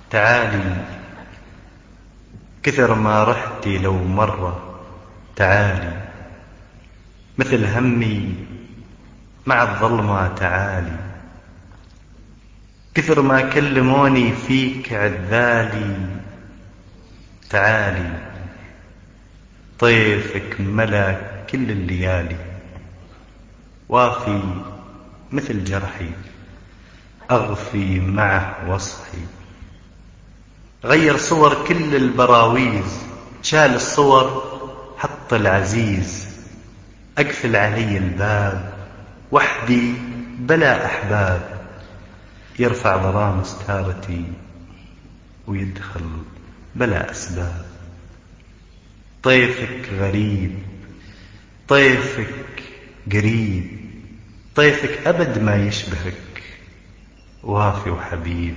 تعالي كثر ما رحتي لو مرة، تعالي مثل همي مع الظلمة، تعالي كثر ما كلموني فيك عذالي، تعالي طيفك ملا كل الليالي، وافي مثل جرحي أغفي معه وصحي، غير صور كل البراويز، شال الصور حط العزيز، أقفل علي الباب وحدي بلا أحباب، يرفع ظلام ستارتي ويدخل بلا أسباب. طيفك غريب، طيفك قريب، طيفك أبد ما يشبهك، وافي وحبيب.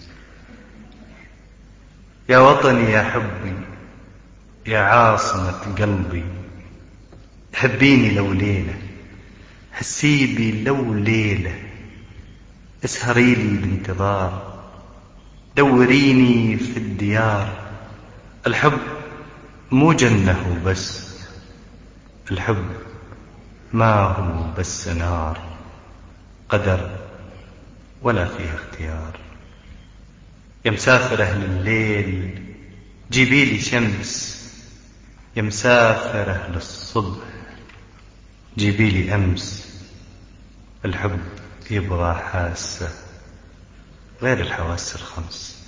يا وطني يا حبي، يا عاصمة قلبي، حبيني لو ليلة، حسيبي لو ليلة، اسهري لي بانتظار، دوريني في الديار. الحب مو جنة وبس، الحب ما هو بس نار، قدر ولا فيه اختيار. يا مسافر أهل الليل جيبي لي شمس، يا مسافر أهل الصبح جيبي لي أمس. الحب يبغى حاسة غير الحواس الخمس.